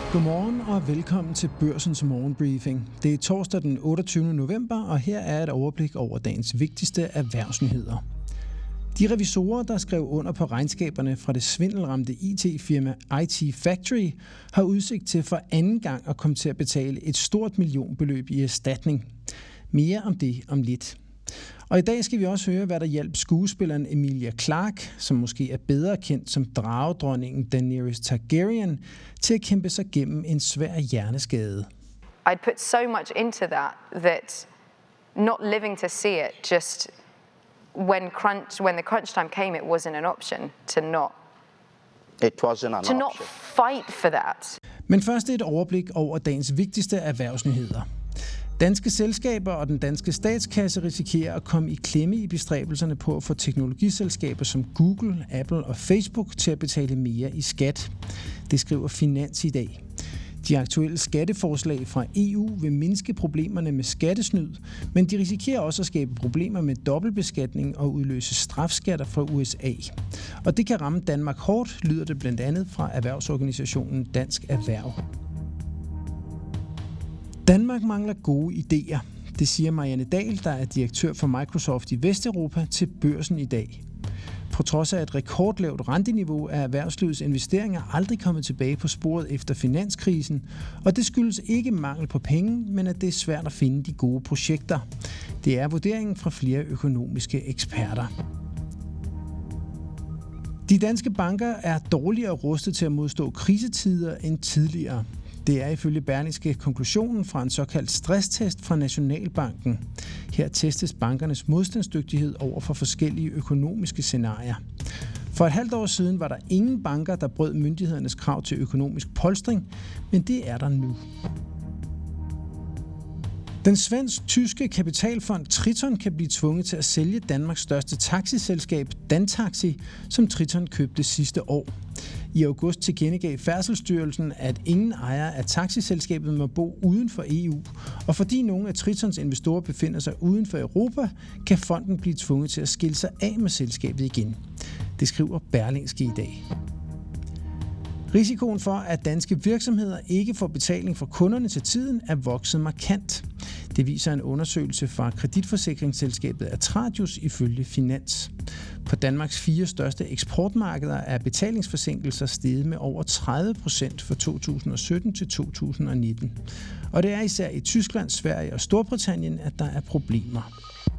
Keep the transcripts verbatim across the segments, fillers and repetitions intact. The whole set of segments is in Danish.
Godmorgen og velkommen til Børsens morgenbriefing. Det er torsdag den otteogtyvende november, og her er et overblik over dagens vigtigste erhvervsnyheder. De revisorer, der skrev under på regnskaberne fra det svindelramte I T-firma I T Factory, har udsigt til for anden gang at komme til at betale et stort millionbeløb i erstatning. Mere om det om lidt. Og i dag skal vi også høre, hvad der hjalp skuespilleren Emilia Clarke, som måske er bedre kendt som dragedronningen Daenerys Targaryen, til at kæmpe sig gennem en svær hjerneskade. I'd put so much into that that not living to see it, just when crunch when the crunch time came, it wasn't an option to not It wasn't an to option. not fight for that. Men først et overblik over dagens vigtigste erhvervsnyheder. Danske selskaber og den danske statskasse risikerer at komme i klemme i bestræbelserne på at få teknologiselskaber som Google, Apple og Facebook til at betale mere i skat. Det skriver Finans i dag. De aktuelle skatteforslag fra E U vil mindske problemerne med skattesnyd, men de risikerer også at skabe problemer med dobbeltbeskatning og udløse strafskatter fra U S A. Og det kan ramme Danmark hårdt, lyder det blandt andet fra erhvervsorganisationen Dansk Erhverv. Danmark mangler gode idéer. Det siger Marianne Dahl, der er direktør for Microsoft i Vesteuropa, til Børsen i dag. På trods af et rekordlavt renteniveau er erhvervslivets investeringer aldrig kommet tilbage på sporet efter finanskrisen, og det skyldes ikke mangel på penge, men at det er svært at finde de gode projekter. Det er vurderingen fra flere økonomiske eksperter. De danske banker er dårligere rustet til at modstå krisetider end tidligere. Det er ifølge Berlingske konklusionen fra en såkaldt stresstest fra Nationalbanken. Her testes bankernes modstandsdygtighed over for forskellige økonomiske scenarier. For et halvt år siden var der ingen banker, der brød myndighedernes krav til økonomisk polstring, men det er der nu. Den svensk-tyske kapitalfond Triton kan blive tvunget til at sælge Danmarks største taxiselskab, Dantaxi, som Triton købte sidste år. I august tilkendegav Færdselsstyrelsen, at ingen ejer af taxiselskabet må bo uden for E U, og fordi nogle af Tritons investorer befinder sig uden for Europa, kan fonden blive tvunget til at skille sig af med selskabet igen. Det skriver Berlingske i dag. Risikoen for, at danske virksomheder ikke får betaling fra kunderne til tiden, er vokset markant. Det viser en undersøgelse fra kreditforsikringsselskabet Atradius ifølge Finans. På Danmarks fire største eksportmarkeder er betalingsforsinkelser steget med over tredive procent fra to tusind og sytten til to tusind og nitten. Og det er især i Tyskland, Sverige og Storbritannien, at der er problemer.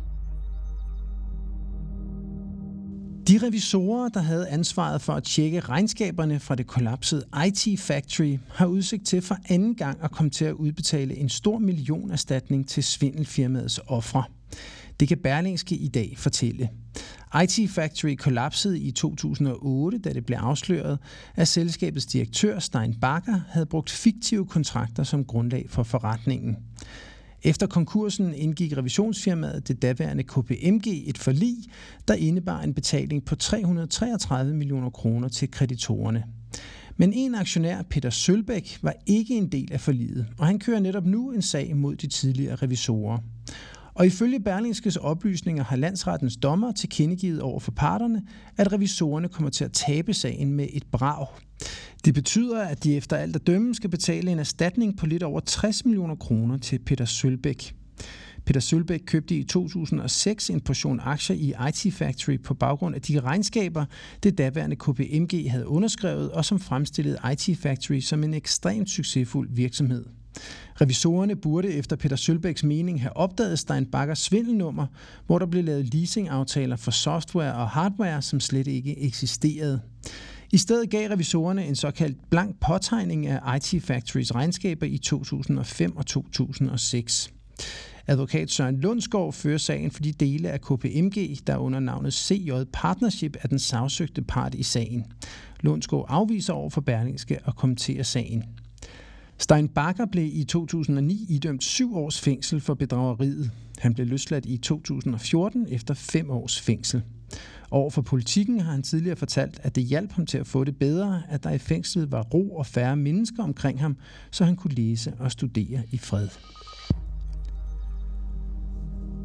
De revisorer, der havde ansvaret for at tjekke regnskaberne fra det kollapsede I T Factory, har udsigt til for anden gang at komme til at udbetale en stor millionerstatning til svindelfirmaets ofre. Det kan Berlingske i dag fortælle. I T Factory kollapsede i to tusind og otte, da det blev afsløret, at selskabets direktør Stein Bagger havde brugt fiktive kontrakter som grundlag for forretningen. Efter konkursen indgik revisionsfirmaet det daværende K P M G et forlig, der indebar en betaling på tre hundrede og treogtredive millioner kroner til kreditorerne. Men en aktionær, Peter Sølbæk, var ikke en del af forliget, og han kører netop nu en sag mod de tidligere revisorer. Og ifølge Berlingskes oplysninger har landsrettens dommer tilkendegivet over for parterne, at revisorerne kommer til at tabe sagen med et brag. Det betyder, at de efter alt at dømme skal betale en erstatning på lidt over tres millioner kroner til Peter Sølbæk. Peter Sølbæk købte i to tusind og seks en portion aktier i I T Factory på baggrund af de regnskaber, det daværende K P M G havde underskrevet, og som fremstillede I T Factory som en ekstremt succesfuld virksomhed. Revisorerne burde efter Peter Sølbæks mening have opdaget Stein Baggers svindelnummer, hvor der blev lavet leasingaftaler for software og hardware, som slet ikke eksisterede. I stedet gav revisorerne en såkaldt blank påtegning af I T Factorys regnskaber i to tusind og fem og to tusind og seks. Advokat Søren Lundsgaard fører sagen for de dele af K P M G, der under navnet C J Partnership er den sagsøgte part i sagen. Lundsgaard afviser over for Berlingske at kommentere sagen. Stein Bagger blev i to tusind og ni idømt syv års fængsel for bedrageriet. Han blev løsladt i to tusind og fjorten efter fem års fængsel. Over for Politikken har han tidligere fortalt, at det hjalp ham til at få det bedre, at der i fængslet var ro og færre mennesker omkring ham, så han kunne læse og studere i fred.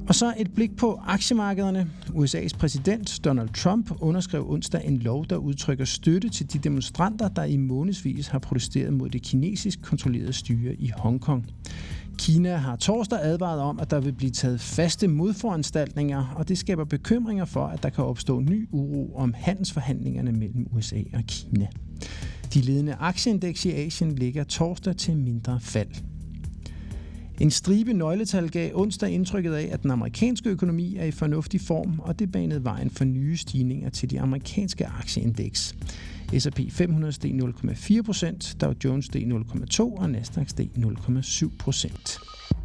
Og så et blik på aktiemarkederne. U S A's præsident Donald Trump underskrev onsdag en lov, der udtrykker støtte til de demonstranter, der i månedsvis har protesteret mod det kinesisk kontrollerede styre i Hongkong. Kina har torsdag advaret om, at der vil blive taget faste modforanstaltninger, og det skaber bekymringer for, at der kan opstå ny uro om handelsforhandlingerne mellem U S A og Kina. De ledende aktieindeks i Asien ligger torsdag til mindre fald. En stribe nøgletal gav onsdag indtrykket af, at den amerikanske økonomi er i fornuftig form, og det banede vejen for nye stigninger til de amerikanske aktieindeks. S og P fem hundrede steg nul komma fire procent, Dow Jones steg nul komma to og Nasdaq steg nul komma syv procent.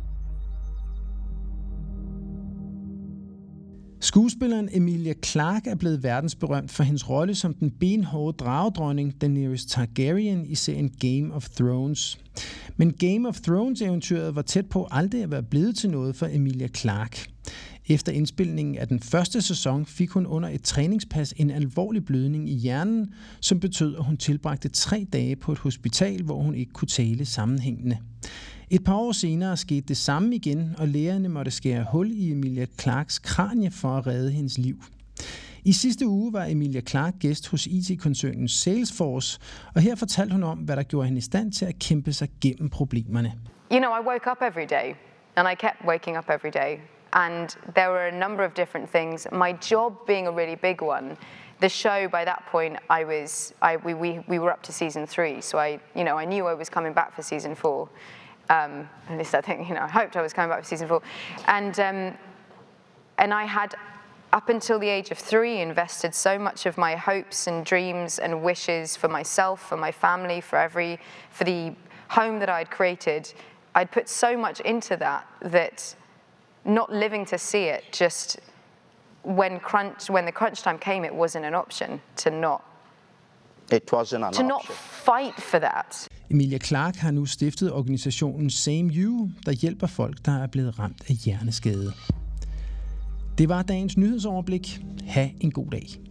Skuespilleren Emilia Clarke er blevet verdensberømt for hendes rolle som den benhårde dragedronning Daenerys Targaryen i serien Game of Thrones. Men Game of Thrones-eventyret var tæt på aldrig at være blevet til noget for Emilia Clarke. Efter indspilningen af den første sæson fik hun under et træningspas en alvorlig blødning i hjernen, som betød, at hun tilbragte tre dage på et hospital, hvor hun ikke kunne tale sammenhængende. Et par år senere skete det samme igen, og lægerne måtte skære hul i Emilia Clarkes kranie for at redde hendes liv. I sidste uge var Emilia Clarke gæst hos I T-koncernen Salesforce, og her fortalte hun om, hvad der gjorde hende i stand til at kæmpe sig gennem problemerne. You know, I woke up every day, and I kept waking up every day. And there were a number of different things. My job being a really big one. The show, by that point, I was, I, we, we, we were up to season three. So I, you know, I knew I was coming back for season four. Um, at least I think, you know, I hoped I was coming back for season four. And, um, and I had, up until the age of three, invested so much of my hopes and dreams and wishes for myself, for my family, for every, for the home that I'd created. I'd put so much into that that not living to see it, just when crunch, when the crunch time came, it wasn't an option to not. It wasn't an to option. not fight for that. Emilia Clarke har nu stiftet organisationen Same You, der hjælper folk, der er blevet ramt af hjerneskade. Det var dagens nyhedsoverblik. Ha' en god dag.